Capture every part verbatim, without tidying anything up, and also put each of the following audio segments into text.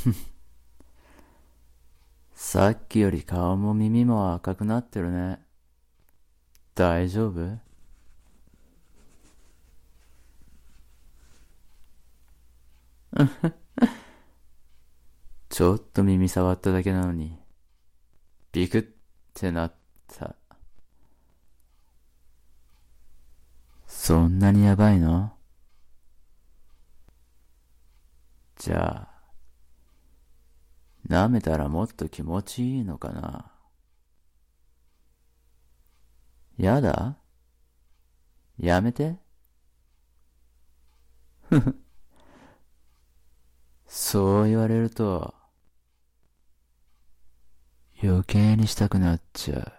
さっきより顔も耳も赤くなってるね。大丈夫？ちょっと耳触っただけなのに、ビクってなった。そんなにやばいの？じゃあ、舐めたらもっと気持ちいいのかな？やだ？やめて。そう言われると、余計にしたくなっちゃう。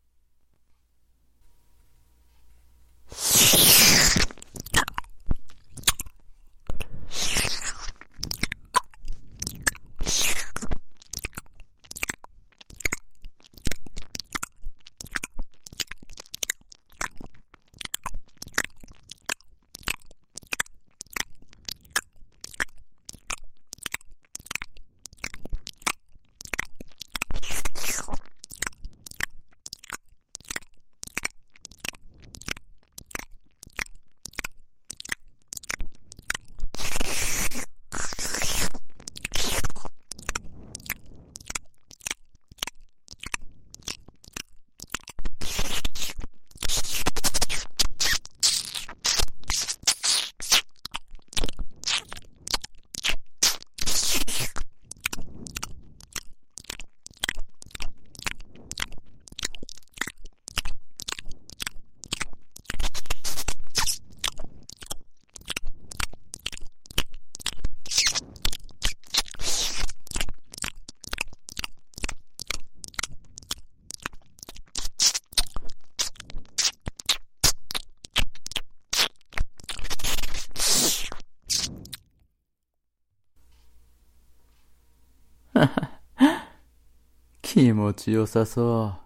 気持ちよさそう。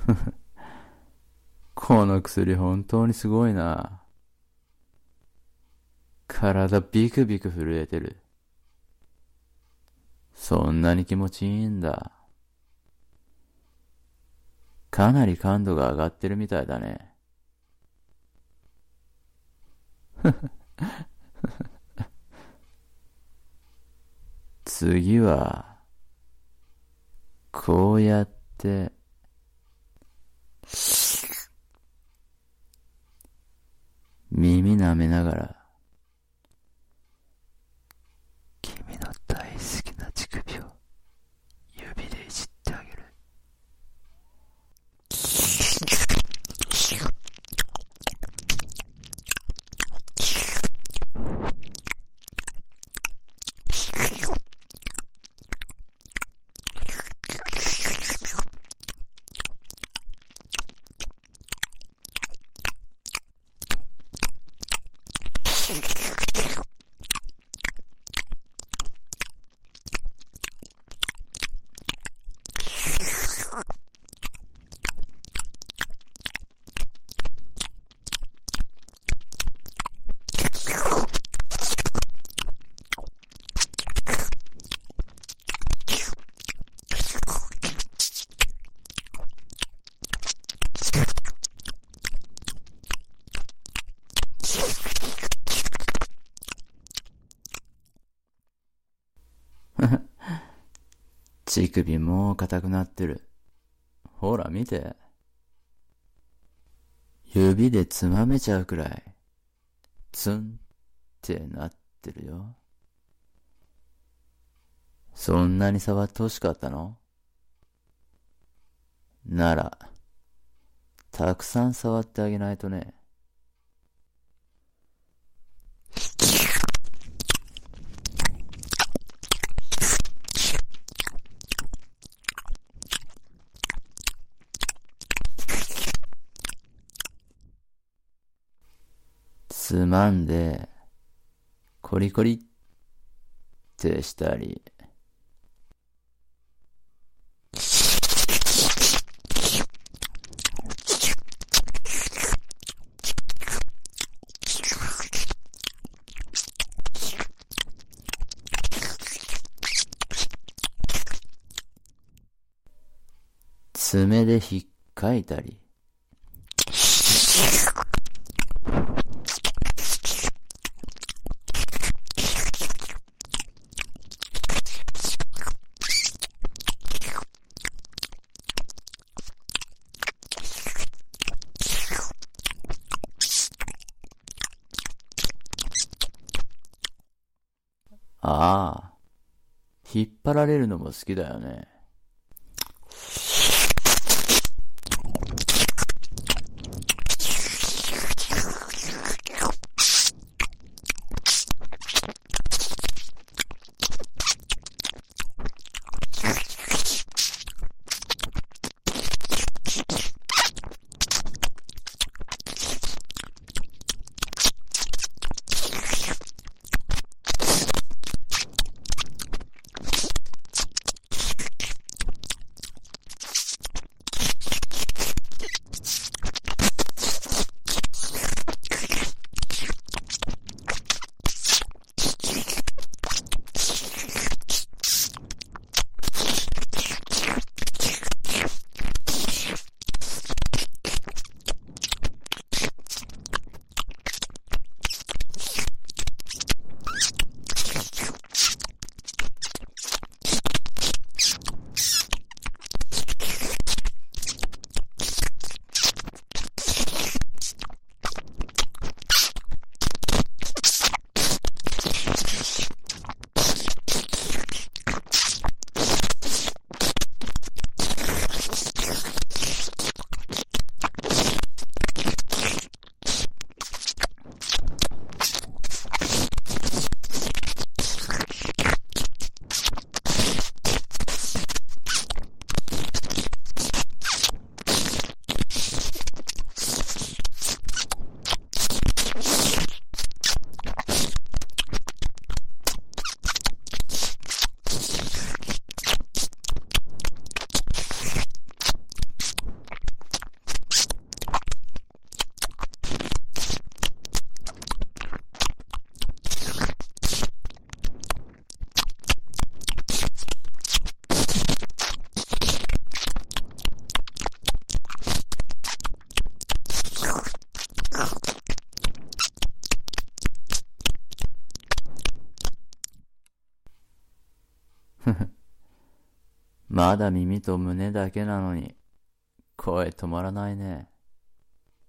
この薬本当にすごいな。体ビクビク震えてる。そんなに気持ちいいんだ。かなり感度が上がってるみたいだね。次は、こうやって、耳舐めながら、君の大好きな乳首を指でいじってあげる。乳首もう硬くなってる。ほら見て。指でつまめちゃうくらい、ツンってなってるよ。そんなに触ってほしかったの？なら、たくさん触ってあげないとね。つまんで、コリコリってしたり。 爪でひっかいたり。ああ、引っ張られるのも好きだよね。まだ耳と胸だけなのに、声止まらないね。